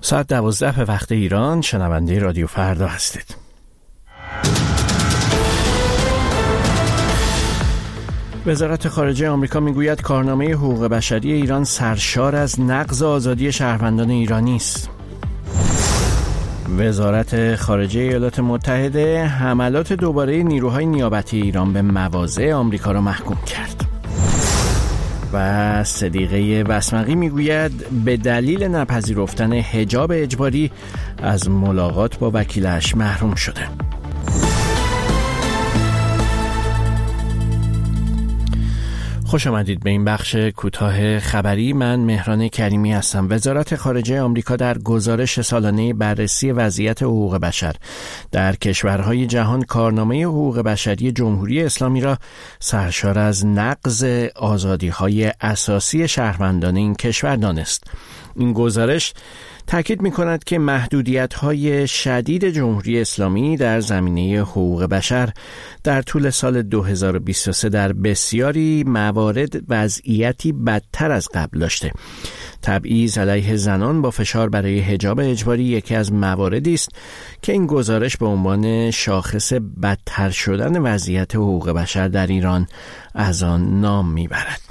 ساعت 12 به وقت ایران. شنونده رادیو فردا هستید. وزارت خارجه آمریکا میگوید کارنامه حقوق بشری ایران سرشار از نقض آزادی شهروندان ایرانی است. وزارت خارجه ایالات متحده حملات دوباره نیروهای نیابتی ایران به مواضع آمریکا را محکوم کرد. و صدیقه وسمقی میگوید به دلیل نپذیرفتن حجاب اجباری از ملاقات با وکیلش محروم شده. خوش آمدید به این بخش کوتاه خبری. من مهران کریمی هستم. وزارت خارجه آمریکا در گزارش سالانه بررسی وضعیت حقوق بشر در کشورهای جهان کارنامه حقوق بشری جمهوری اسلامی را سرشار از نقض آزادی‌های اساسی شهروندان این کشور دانست. این گزارش تاکید می‌کند که محدودیت‌های شدید جمهوری اسلامی در زمینه حقوق بشر در طول سال 2023 در بسیاری موارد وضعیتی بدتر از قبل داشته. تبعیض علیه زنان با فشار برای حجاب اجباری یکی از مواردی است که این گزارش به عنوان شاخص بدتر شدن وضعیت حقوق بشر در ایران از آن نام می‌برد.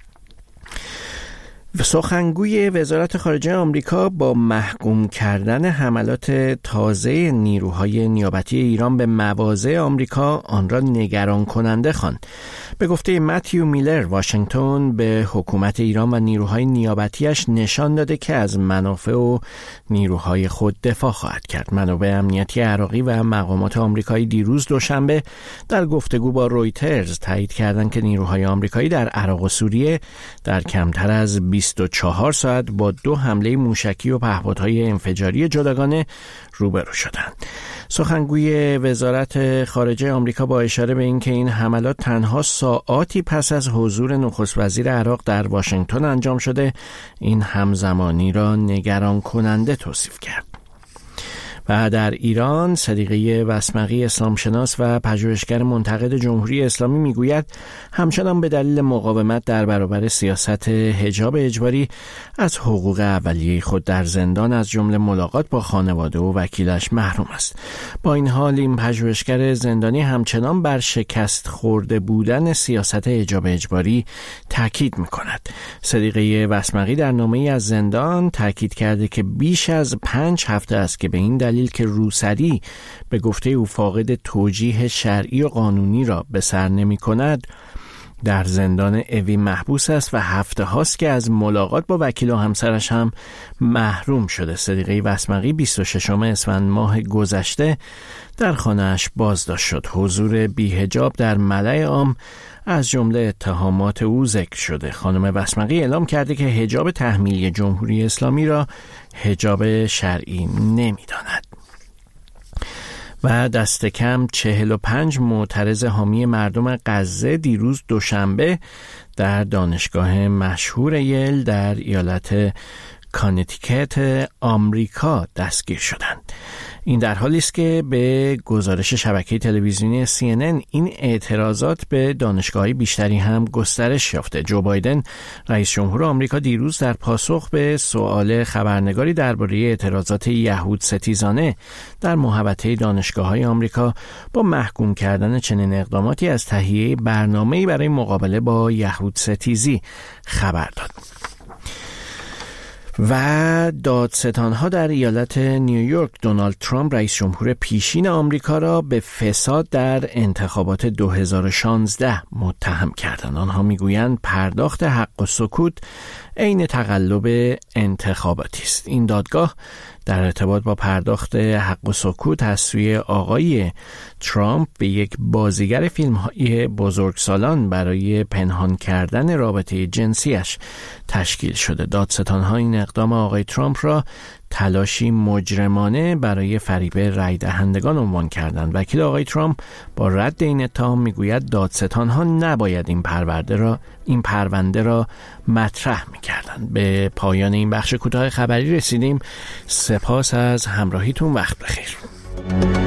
سخنگوی وزارت خارجه آمریکا با محکوم کردن حملات تازه نیروهای نیابتی ایران به مواضع آمریکا آن را نگران کننده خواند. به گفته متیو میلر، واشنگتن به حکومت ایران و نیروهای نیابتیش نشان داده که از منافع و نیروهای خود دفاع خواهد کرد. منابع امنیتی عراقی و مقامات آمریکایی دیروز دوشنبه در گفتگو با رویترز تایید کردند که نیروهای آمریکایی در عراق و سوریه در کمتر از 24 ساعت با 2 حمله موشکی و پهپادهای انفجاری جداگانه روبرو شدند. سخنگوی وزارت خارجه آمریکا با اشاره به اینکه این حملات تنها ساعاتی پس از حضور نخست وزیر عراق در واشنگتن انجام شده، این همزمانی را نگران کننده توصیف کرد. و در ایران صدیقه وسمقی، اسلامشناس و پژوهشگر منتقد جمهوری اسلامی میگوید همچنان به دلیل مقاومت در برابر سیاست حجاب اجباری از حقوق اولیه خود در زندان از جمله ملاقات با خانواده و وکیلش محروم است. با این حال این پژوهشگر زندانی همچنان بر شکست خورده بودن سیاست حجاب اجباری تاکید می‌کند. صدیقه وسمقی در نامه‌ای از زندان تاکید کرده که بیش از 5 هفته است که به این دلیل که روسری به گفته او فاقد توجیه شرعی و قانونی را به سر نمی کند در زندان اوین محبوس است و هفته هاست که از ملاقات با وکیل و همسرش هم محروم شده. صدیقه وسمقی 26 اسفند ماه گذشته در خانه‌اش بازداشت شد. حضور بی‌حجاب در ملأ عام از جمله اتهامات او ذکر شده. خانم وسمقی اعلام کرده که حجاب تحمیلی جمهوری اسلامی را حجاب شرعی نمی‌داند. و دست کم 45 معترض حامی مردم غزه دیروز دوشنبه در دانشگاه مشهور ییل در ایالت کانتیکت آمریکا دستگیر شدند. این در حالی است که به گزارش شبکه تلویزیونی CNN این اعتراضات به دانشگاه‌های بیشتری هم گسترش یافته. جو بایدن رئیس جمهور آمریکا دیروز در پاسخ به سؤال خبرنگاری درباره اعتراضات یهود ستیزانه در محوطه دانشگاه‌های آمریکا با محکوم کردن چنین اقداماتی از تهیه برنامه‌ای برای مقابله با یهود ستیزی خبر داد. و دادستانها در ایالت نیویورک دونالد ترامپ رئیس جمهور پیشین آمریکا را به فساد در انتخابات 2016 متهم کردند. آنها میگویند پرداخت حق و سکوت عین تقلب انتخاباتی است. این دادگاه در ارتباط با پرداخت حق و سکوت از سوی آقای ترامپ به یک بازیگر فیلم‌های بزرگسالان برای پنهان کردن رابطه جنسیش تشکیل شده. دادستان‌ها این اقدام آقای ترامپ را تلاشی مجرمانه برای فریب رای دهندگان عنوان کردند. وکیل آقای ترامپ با رد این اتهام میگوید دادستان‌ها نباید این پرونده را مطرح می‌کردند. به پایان این بخش کوتاه خبری رسیدیم. سپاس از همراهیتون. وقت بخیر.